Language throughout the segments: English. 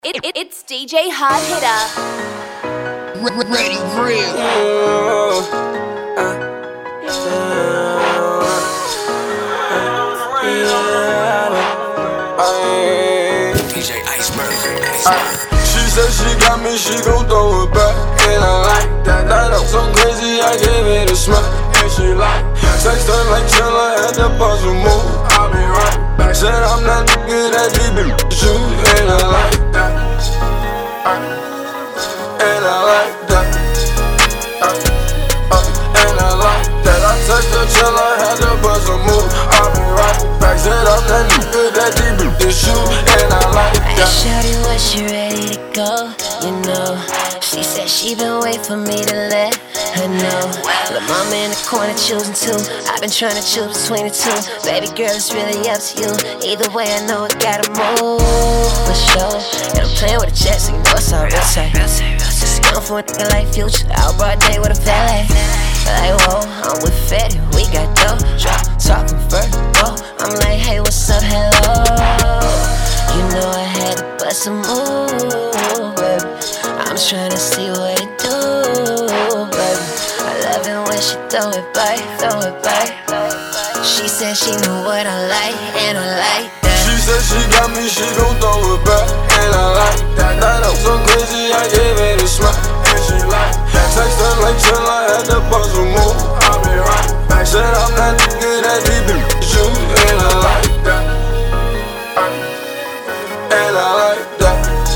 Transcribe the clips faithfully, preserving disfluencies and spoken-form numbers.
It, it, it's D J Hard Hitter. Ready, real. D J Iceberg. She said she got me, she gon' throw it back. And I like that, that I'm so crazy, I gave it a smack. And she like, sex her like chill, I had to bust a move. I'll be right back. Said I'm not nigga that deep in you. And I like that. And I like that. And I like that. I text her chill, I had to bust a move. I'll be right back. Said I'm not nigga that deep in you. And I like that. Shawty, was she ready to go? You know, she said she been waiting for me to let her know. Lil' mama in the corner choosing two. I've been trying to choose between the two. Baby girl, it's really up to you. Either way, I know I gotta move for sure. And I'm playing with the jet, so you know it's all real tight. Scum for a nigga like Future, out broad day with a valet. Like whoa, I'm with Fetty, we got dough. Drop, talking first, oh. I'm like, hey, what's up, hello? You know I had to bust a move, baby. I'm tryna see what it do, baby. I love it when she throw it back, throw it back. She said she knew what I like, and I like that. She said she got me, she gon' throw it back. And I like that, that I'm so crazy, I gave it a smack. And she like, text her like chill, I had to bust a move. I'll be right back. Said I'm not nigga that deep in you. And I like that. And I like that.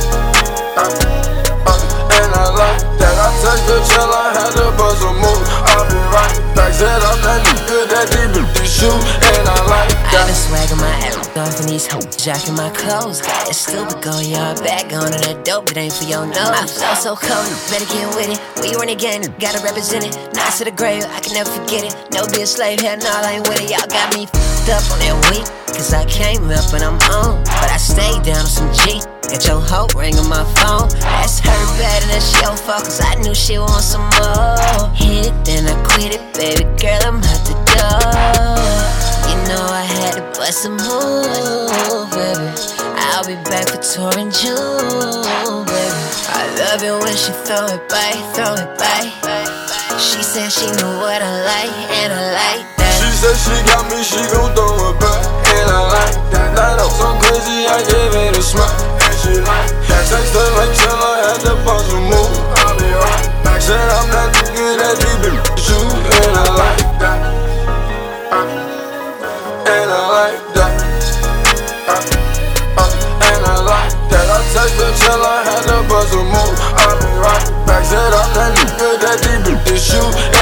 And I like that. I text her chill, I had to bust a move. I'll be right back. Said I'm not nigga that deep in you. And I like that. I been swagging my ass off in these hoes, jacking my clothes. Got that stupid go yard back on to that dope that ain't for your nose. My flow so cold, you better get with it. We run again, gotta represent it. Nice to the grave, I can never forget it. No be a slave, hell no, I ain't with it. Y'all got me f***ed up on that week, cause I came up and I'm on. But I stayed down on some G. Got your hoe ringing my phone. That's her bad and that's your fault, cause I knew she want some more. Hit it, then I quit it, baby girl, I'm out the door. You know I had to bust a move, baby. I'll be back for touring June, baby. I love it when she throw it back, throw it back. She said she knew what I like, and I like that. She said she got me, she gon' throw it back. And I like that, that I'm so crazy, I gave it a smack. And she like, text her like chill, I had to bust a move. I'll be right back. Said I'm not nigga that deep in you. And I like that. And I like that. And I like that. I text her chill, I had to bust a move. I'll be right back. Said I'm not nigga that deep in you.